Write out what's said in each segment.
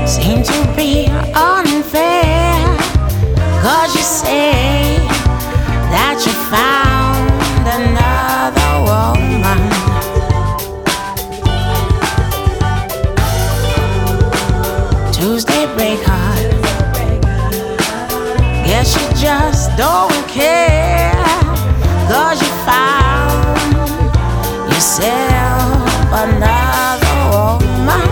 seem to be unfair, 'cause you say that you found another woman. Tuesday break heart, guess you just don't care, 'cause you found yourself another woman.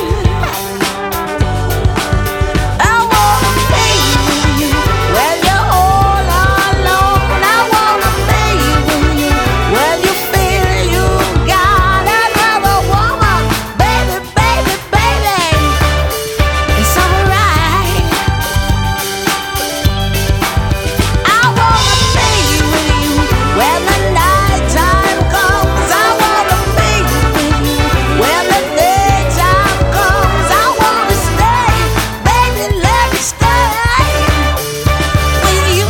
I wanna be with you when you're all alone. I wanna be with you when you feel you got another woman. Baby, baby, baby, it's alright. I wanna be with you when the nighttime comes. I wanna be with you when the daytime comes. I wanna stay, baby, let me stay with you.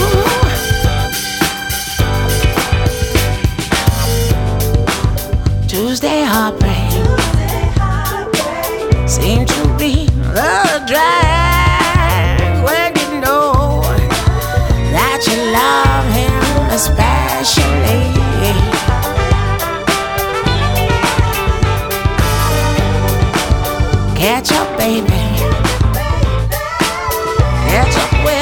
Tuesday heartbreak seem to be the drag when you know that you love him especially. Catch up, baby. Catch up with